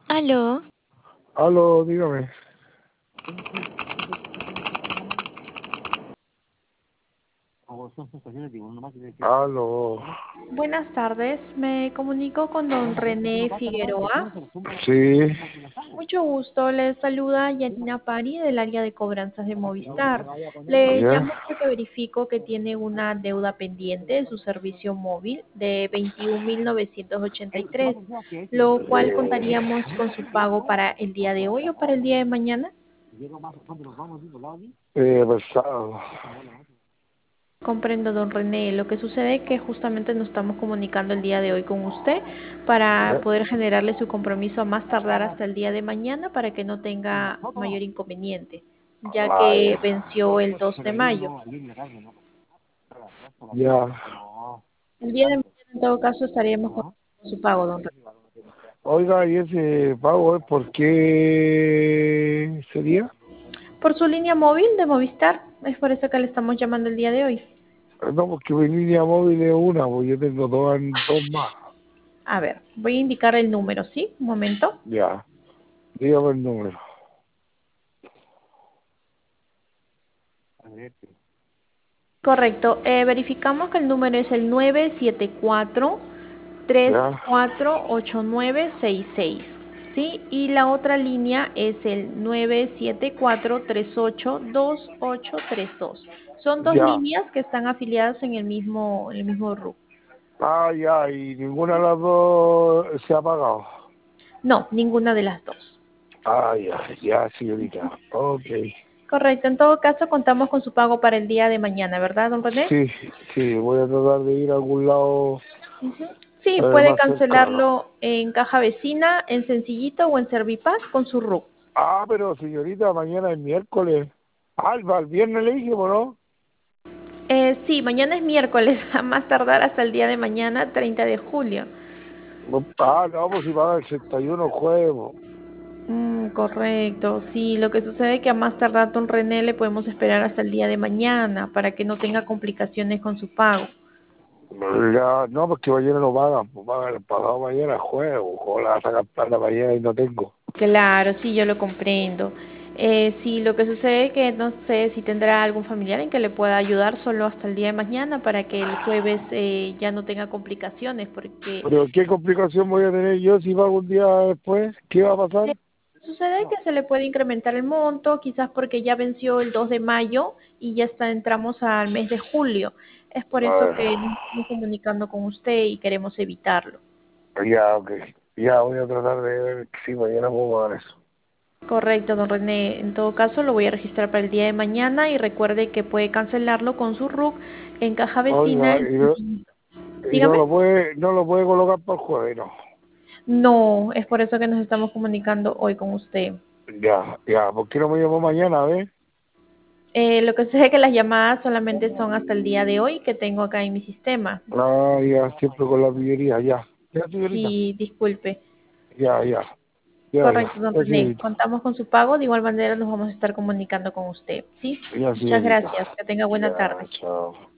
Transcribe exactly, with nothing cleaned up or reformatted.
Aló, Aló, dígame. Aló. Buenas tardes, me comunico con don René Figueroa. Sí, Mucho gusto, les saluda Yanina Pari del área de cobranzas de Movistar. Le ya, llamo porque verifico que tiene una deuda pendiente de su servicio móvil de veintiún mil novecientos ochenta y tres, lo cual contaríamos con su pago para el día de hoy o para el día de mañana. eh, pesado. Comprendo, don René. Lo que sucede es que justamente nos estamos comunicando el día de hoy con usted para Ya, poder generarle su compromiso a más tardar hasta el día de mañana para que no tenga mayor inconveniente, ya que vaya, venció el dos de mayo. ya. El día de mañana, en todo caso, estaríamos con su pago, don René. Oiga, ¿y ese pago es por qué sería? Por su línea móvil de Movistar, es por eso que le estamos llamando el día de hoy. No, porque mi línea móvil es una, pues yo tengo dos, dos más. A ver, voy a indicar el número, ¿sí? Un momento. Ya, dígame el número. Correcto. Eh, verificamos que el número es el nueve siete cuatro, tres Ya, cuatro ocho nueve seis seis. ¿Sí? Y la otra línea es el nueve siete cuatro, tres ocho dos ocho tres dos. Son dos ya. líneas que están afiliadas en el mismo, en el mismo R U C. Ah, ya, y ninguna de las dos se ha pagado. No, ninguna de las dos. Ah, ya, ya, señorita. Ok. Correcto. En todo caso, contamos con su pago para el día de mañana, ¿verdad, don René? Sí, sí, voy a tratar de ir a algún lado Ujú. Sí, eh, puede más cercano. cancelarlo en Caja Vecina, en Sencillito o en Servipaz con su R U C. Ah, pero señorita, mañana es miércoles. Ah, el el viernes le dije, ¿no? Eh, sí, mañana es miércoles, a más tardar hasta el día de mañana, treinta de julio. Ah, no, pues si paga el sesenta y uno jueves. Po. Mm, correcto, sí, lo que sucede es que a más tardar, don René, le podemos esperar hasta el día de mañana para que no tenga complicaciones con su pago. Ya, no, porque mañana no pagan, pues pagan el pagado mañana jueves. Ojalá sacar plata mañana y no tengo. Claro, sí, yo lo comprendo. Eh, sí, lo que sucede es que no sé si tendrá algún familiar en que le pueda ayudar solo hasta el día de mañana para que el jueves eh, ya no tenga complicaciones, porque Pero ¿qué complicación voy a tener yo si pago un día después? ¿Qué va a pasar? Eh, sucede que se le puede incrementar el monto, quizás porque ya venció el dos de mayo y ya está, entramos al mes de julio. Es por A eso ver, que nos estamos comunicando con usted y queremos evitarlo. ya, ok. Ya voy a tratar de ver si mañana puedo pagar eso. Correcto, don René. En todo caso, lo voy a registrar para el día de mañana y recuerde que puede cancelarlo con su R U C en caja vecina. Oiga, En y no, Sencillito. y no Dígame. lo puede, no lo puede colocar para el jueves, no. No, es por eso que nos estamos comunicando hoy con usted. Ya, ya, ¿por qué no me llamó mañana, a ver? Eh, lo que sé es que las llamadas solamente son hasta el día de hoy que tengo acá en mi sistema. Ah, ya, siempre con la pillería, ya. Ya, señorita. Sí, disculpe. Ya, ya, ya, ya, Correcto, don ya, René. señorita. Contamos con su pago. De igual manera nos vamos a estar comunicando con usted. ¿Sí? Ya, Muchas señorita. gracias. Que tenga buena Ya, tarde. chao.